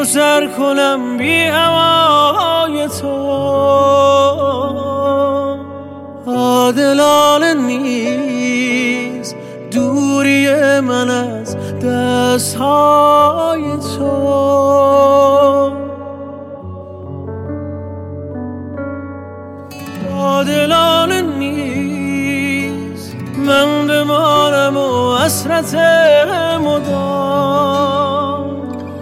و سر کنم بی هوای تو. عادلانه نیست دوری من از دستهای تو. عادلانه نیست من بمانم و حسرت مدام.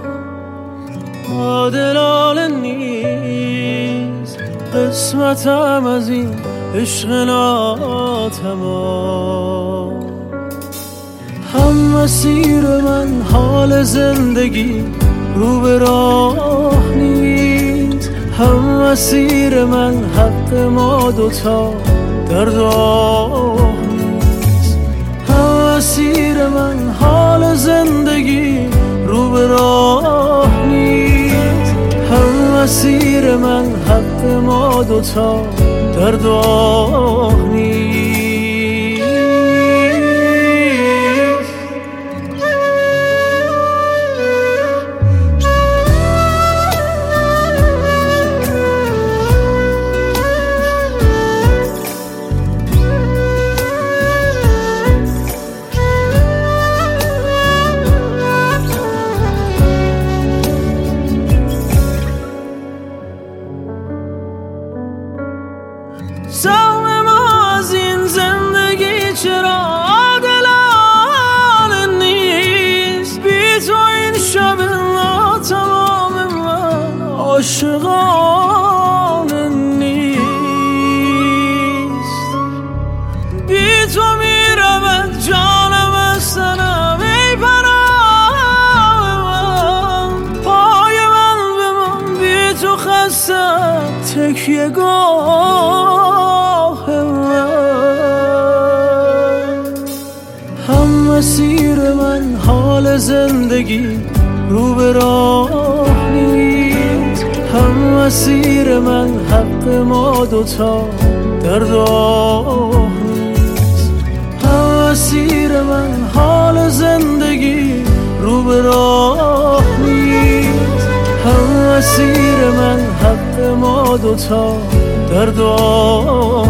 عادلانه نیست قسمتم از این عشق ناتمام. هم مسیر من حال زندگی رو به راه نیست، هم مسیر من حق ما دوتا در راه نیست. هم مسیر من حال زندگی رو به راه نیست، هم مسیر من حق ما دوتا در راه نیست. سهم ما از این زندگی چرا عادلانه نیست؟ بی تو این شب ناتمام من عاشقانه نیست. بی تو میرود جانم از تنم ای پناه من. پای من به من بی تو خستم تکیه گاه من. هم مسیر من حال زندگی رو به راه نیست، هم مسیر من حق ما دوتا در راه نیست. هم مسیر من حال زندگی رو به راه نیست، هم مسیر من حق ما دوتا در راه